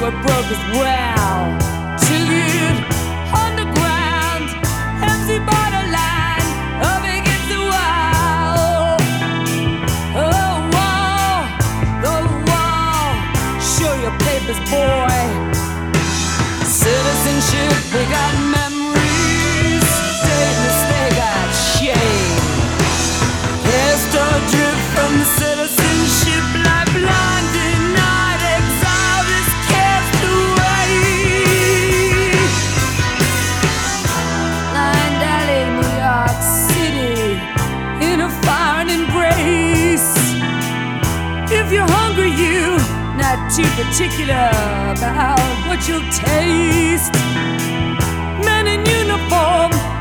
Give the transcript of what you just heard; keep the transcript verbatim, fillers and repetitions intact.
were broke as well. Ticket underground, empty borderline, up against the wall. Oh, wall, the wall, show your papers, boy. Citizenship, we got memories. Statements, they got shame. Hairstyle drip from the citizenship like blinding night. Exile is cast away. Blind alley, New York City, in a fire and embrace. If you're hungry, you not too particular about what you'll taste. Men in uniform